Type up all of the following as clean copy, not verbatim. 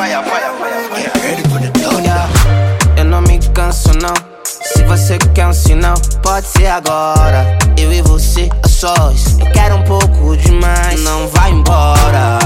Eu não me canso não. Se você quer um sinal, pode ser agora. Eu e você a sós. Eu quero um pouco demais, não vai embora.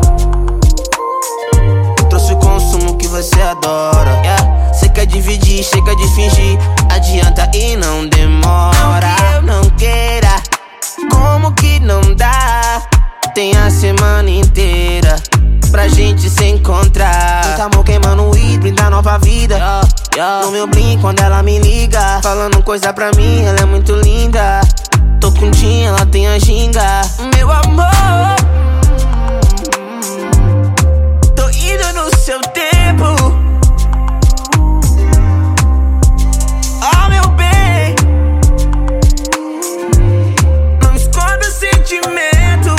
Eu trouxe o consumo que você adora, yeah. Cê quer dividir, chega de fingir. Adianta e não demora. Não que eu não queira, como que não dá? Tem a semana inteira pra gente se encontrar. Muito amor queimando o hidro da nova vida, no meu blim quando ela me liga, falando coisa pra mim, ela é muito linda. Tô com Tim, ela tem a ginga. Meu amor, tô indo no seu tempo. Oh meu bem, não esconda o sentimento.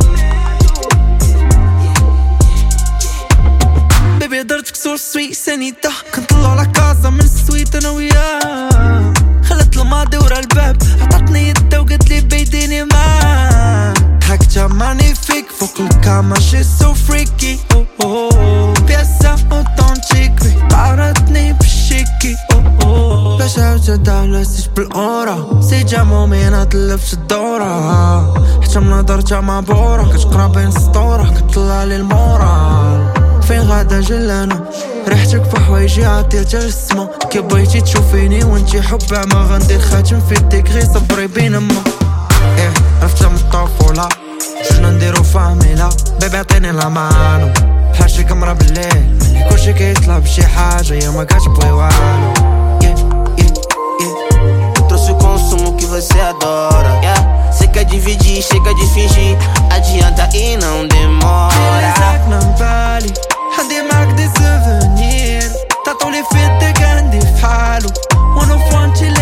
Baby قدرتك صور سوي سنيدة كنطلع لكازا من السويت انا وياه. خلت الماضي ورا الباب، عطتني يدها وقالت لي بيديني معاه. حكتها مانيفيك فوق الكاما شي سو فريكي. بياسة اوتونتيك قارتني بالشيكي. باش عاوتها لاسيش بالأورا، سيجا مومينا تلفش الدورة. حتى من نظرتها مابورة كتقرا بين سطورة، كتطلع لي المورال. فين غادا جلانا ريحتك في حوايجي عطيتها للسما. كي بغيتي تشوفيني وانتي حبة ما غندير خاتم في يديك غير صبري بين ما. ايه عرفتها من الطفولة شنو نديرو فاميلا. بيبي عطيني لا مانو بحال شي كامرا بالليل ملي كلشي كيطلع بشي حاجة يا ما كتبغي والو. Eu trouxe o consumo que você adora, yeah. Cê quer dividir, chega de fingir. Adianta e não demora. عندي معاك دي سوفونير تعطولي في يدك عندي في حالو. وانا فانتي